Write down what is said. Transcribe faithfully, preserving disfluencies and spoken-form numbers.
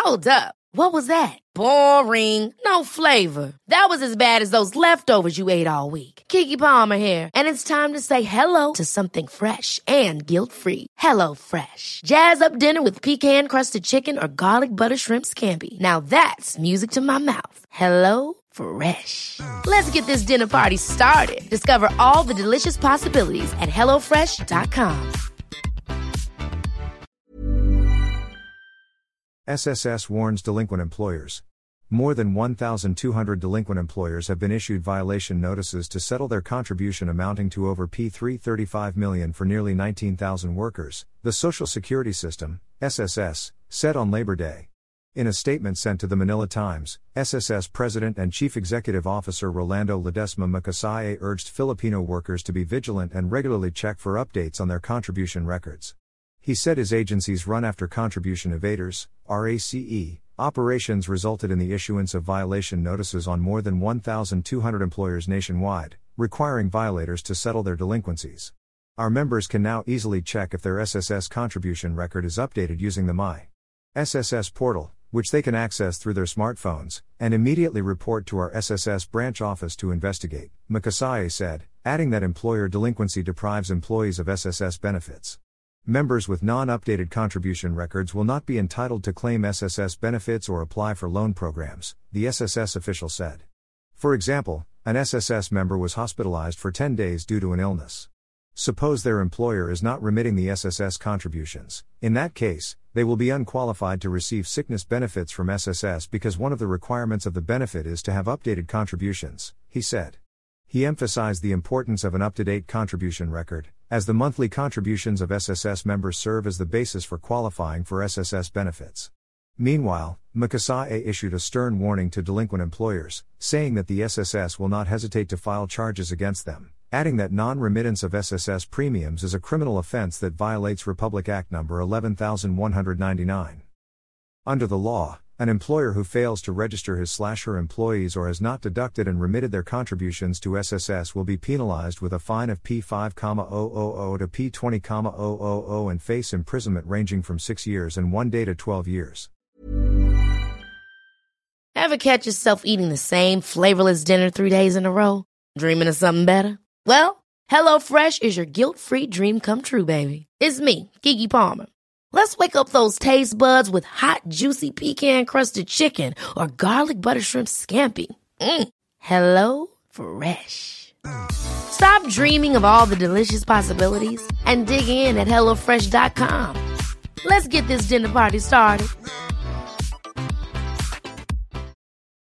Hold up. What was that? Boring. No flavor. That was as bad as those leftovers you ate all week. Keke Palmer here, and it's time to say hello to something fresh and guilt-free. Hello Fresh. Jazz up dinner with pecan-crusted chicken or garlic butter shrimp scampi. Now that's music to my mouth. Hello Fresh. Let's get this dinner party started. Discover all the delicious possibilities at hello fresh dot com. S S S warns delinquent employers. More than one thousand two hundred delinquent employers have been issued violation notices to settle their contribution amounting to over three hundred thirty-five million dollars for nearly nineteen thousand workers, the Social Security System, S S S, said on Labor Day. In a statement sent to the Manila Times, S S S President and Chief Executive Officer Rolando Ledesma Makasaye urged Filipino workers to be vigilant and regularly check for updates on their contribution records. He said his agency's run after contribution evaders, RACE, operations resulted in the issuance of violation notices on more than one thousand two hundred employers nationwide, requiring violators to settle their delinquencies. Our members can now easily check if their S S S contribution record is updated using the My S S S portal, which they can access through their smartphones, and immediately report to our S S S branch office to investigate, Makasaye said, adding that employer delinquency deprives employees of S S S benefits. Members with non-updated contribution records will not be entitled to claim S S S benefits or apply for loan programs, the S S S official said. For example, an S S S member was hospitalized for ten days due to an illness. Suppose their employer is not remitting the S S S contributions. In that case, they will be unqualified to receive sickness benefits from S S S because one of the requirements of the benefit is to have updated contributions, he said. He emphasized the importance of an up-to-date contribution record, as the monthly contributions of S S S members serve as the basis for qualifying for S S S benefits. Meanwhile, Makasaye issued a stern warning to delinquent employers, saying that the S S S will not hesitate to file charges against them, adding that non-remittance of S S S premiums is a criminal offense that violates Republic Act number eleven thousand one hundred ninety-nine. Under the law, an employer who fails to register his slash her employees or has not deducted and remitted their contributions to S S S will be penalized with a fine of P five thousand to P twenty thousand and face imprisonment ranging from six years and one day to twelve years. Ever catch yourself eating the same flavorless dinner three days in a row? Dreaming of something better? Well, HelloFresh is your guilt-free dream come true, baby. It's me, Keke Palmer. Let's wake up those taste buds with hot, juicy pecan-crusted chicken or garlic butter shrimp scampi. Mm. Hello Fresh. Stop dreaming of all the delicious possibilities and dig in at hello fresh dot com. Let's get this dinner party started.